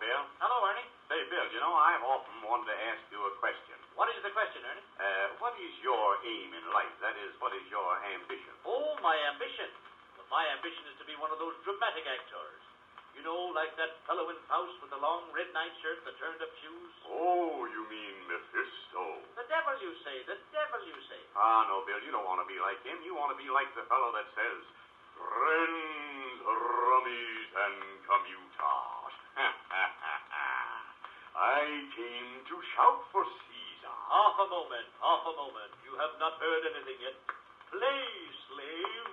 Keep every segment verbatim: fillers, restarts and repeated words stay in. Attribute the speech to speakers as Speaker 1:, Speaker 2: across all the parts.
Speaker 1: Bill.
Speaker 2: Hello, Ernie.
Speaker 1: Say, Bill, you know, I've often wanted to ask you a question.
Speaker 2: What is the question, Ernie?
Speaker 1: Uh, what is your aim in life? That is, what is your ambition?
Speaker 2: Oh, my ambition. Well, my ambition is to be one of those dramatic actors. You know, like that fellow in Faust with the long red nightshirt, the turned-up shoes.
Speaker 1: Oh, you mean Mephisto.
Speaker 2: The devil, you say. The devil, you say.
Speaker 1: Ah, no, Bill, you don't want to be like him. You want to be like the fellow that says, friends, rummies, and commuters. I came to shout for Caesar.
Speaker 2: Half a moment, half a moment. You have not heard anything yet. Play, slave.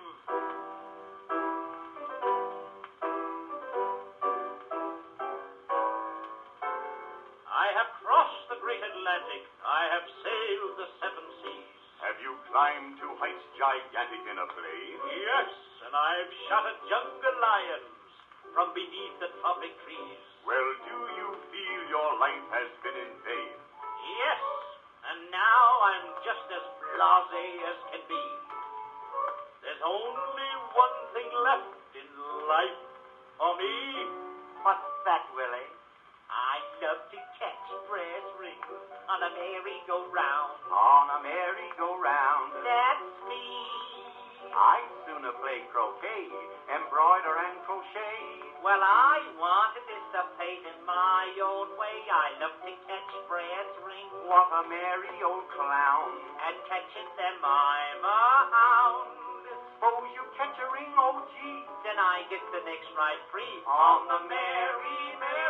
Speaker 2: I have crossed the great Atlantic. I have sailed the seven seas.
Speaker 1: Have you climbed to heights gigantic in a plane?
Speaker 2: Yes, and I've shot at younger lions from beneath the tropic trees.
Speaker 1: Well, do you feel your life has been in vain?
Speaker 2: Yes, and now I'm just as blasé as can be. There's only one thing left in life for me.
Speaker 3: What's that, Willie? I love to catch brass rings on a merry-go-round.
Speaker 1: On a merry-go-round.
Speaker 3: That's me.
Speaker 1: I'd sooner play croquet, embroider and crochet.
Speaker 3: Well, I want to dissipate in my own way. I love to catch brass rings.
Speaker 1: What a merry old clown.
Speaker 3: And catching them I'm a hound.
Speaker 1: Suppose you catch a ring, oh gee.
Speaker 3: Then I get the next ride free.
Speaker 1: On the merry,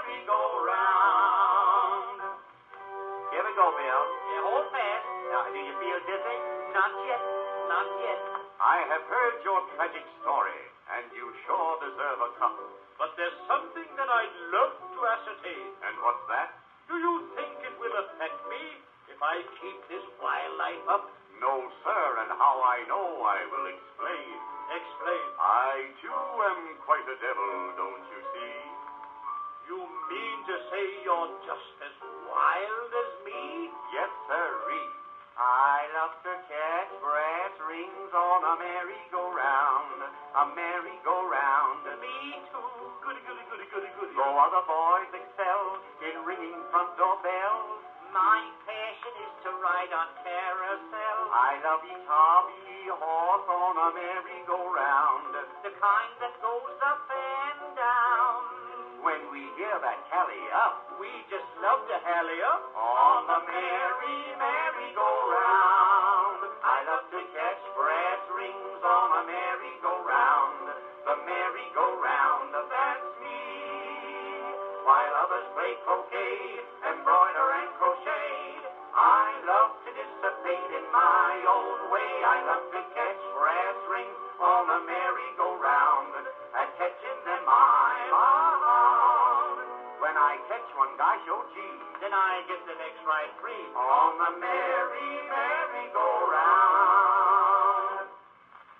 Speaker 1: merry-go-round. Here we go, Bill.
Speaker 3: Yeah, hold fast.
Speaker 1: Now, do you feel dizzy?
Speaker 3: Not yet. Not yet.
Speaker 1: I have heard your tragic story, and you sure deserve a cup.
Speaker 2: But there's something that I'd love to ascertain.
Speaker 1: And what's that?
Speaker 2: Do you think it will affect me if I keep this wild life up?
Speaker 1: No, sir, and how I know I will explain.
Speaker 2: Explain.
Speaker 1: I, too, am quite a devil, don't you see?
Speaker 2: You mean to say you're just as wild as me?
Speaker 1: Yes, sirree.
Speaker 3: I love to catch brass rings on a merry-go-round, a merry-go-round.
Speaker 2: Me too. Goody, goody, goody, goody, goody.
Speaker 3: Though other boys excel in ringing front door bells, my passion is to ride on carousel. I love each hobby horse on a merry-go-round, the kind that goes up and down.
Speaker 1: When we hear that tally up,
Speaker 3: We just love to hally up
Speaker 1: on the merry, merry-go-round.
Speaker 3: I love to catch brass rings on a merry-go-round, the merry-go-round, that's me. While others play croquet, embroider and crochet, I love to dissipate in my own way. I love to catch brass rings on a merry-go-round, and catching them I'm a hound.
Speaker 1: when I catch one, gosh, oh gee,
Speaker 3: Then I get the next ride free
Speaker 1: on the merry, merry-go-round.